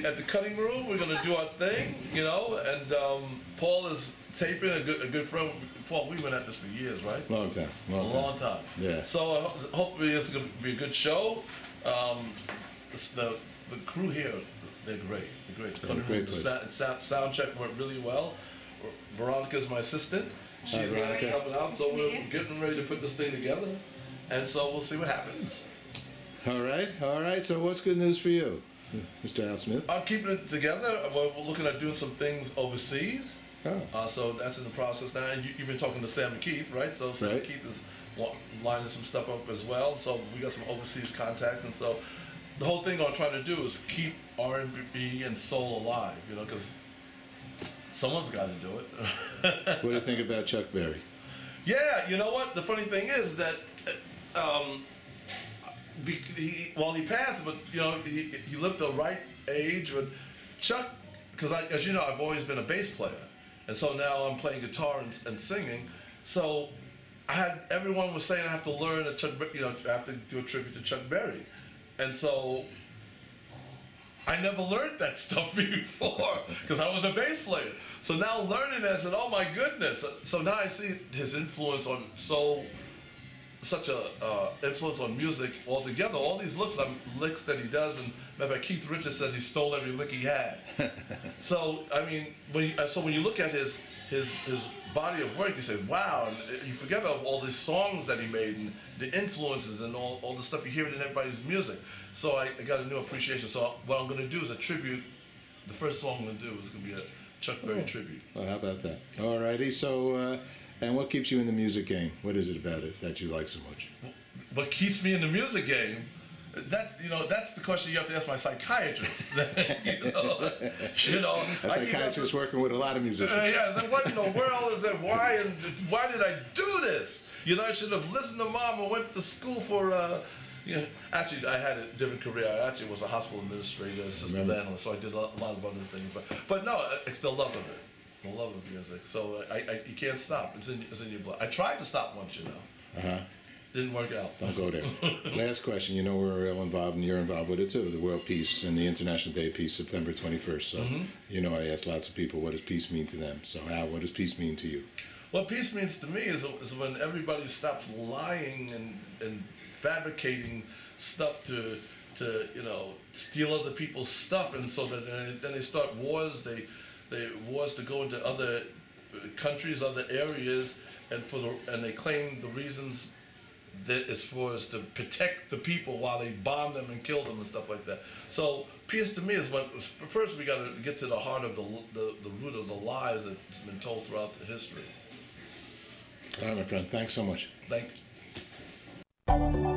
at the cutting room. We're gonna do our thing, and Paul is taping, a good friend. Paul, we've been at this for years, right? Long time. Long time. Yeah. So hopefully it's gonna be a good show. The crew here, they're great. They're great. Yeah, great place. Sound check went really well. Veronica's my assistant. She's Veronica. helping out, so we're getting ready to put this thing together, and so we'll see what happens. All right. So what's good news for you, Mr. Al Smith? I'm keeping it together. We're looking at doing some things overseas. Oh. So that's in the process now. And you've been talking to Sam McKeith, right? So Sam Right. McKeith is lining some stuff up as well. So we got some overseas contacts, and so the whole thing I'm trying to do is keep R&B and soul alive, because someone's got to do it. What do you think about Chuck Berry? Yeah, you know what? The funny thing is that he passed, but he lived the right age. But Chuck, because as you know, I've always been a bass player, and so now I'm playing guitar and singing. So everyone was saying I have to learn I have to do a tribute to Chuck Berry, and so I never learned that stuff before because I was a bass player. So now learning it, I said, oh my goodness. So now I see his influence on such a influence on music altogether. All these licks that he does, and remember Keith Richards says he stole every lick he had. So I mean, when you look at his body of work, you say, wow, and you forget of all these songs that he made and the influences and all the stuff you hear in everybody's music. So I got a new appreciation. So what I'm going to do is a tribute. The first song I'm going to do is going to be a Chuck Berry tribute. Well, how about that? All righty. So, and what keeps you in the music game? What is it about it that you like so much? What keeps me in the music game? That's the question you have to ask my psychiatrist. A psychiatrist working with a lot of musicians. Yeah, I was like, what in the world is that? Why did I do this? I should have listened to Mom and went to school for. Actually, I had a different career. I actually was a hospital administrator, assistant analyst, so I did a lot of other things. But no, it's the love of it, the love of music. So you can't stop. It's in your blood. I tried to stop once, Didn't work out. Don't go there. Last question. We're real involved, and you're involved with it too. The World Peace and the International Day of Peace, September 21st. So, I ask lots of people, what does peace mean to them? So, Al, what does peace mean to you? What peace means to me is when everybody stops lying and fabricating stuff to steal other people's stuff, and so that then they start wars. They wars to go into other countries, other areas, and they claim the reasons that it's for us to protect the people while they bomb them and kill them and stuff like that. So peace to me is first we got to get to the heart of the root of the lies that's been told throughout the history. All right, my friend. Thanks so much. Thank you.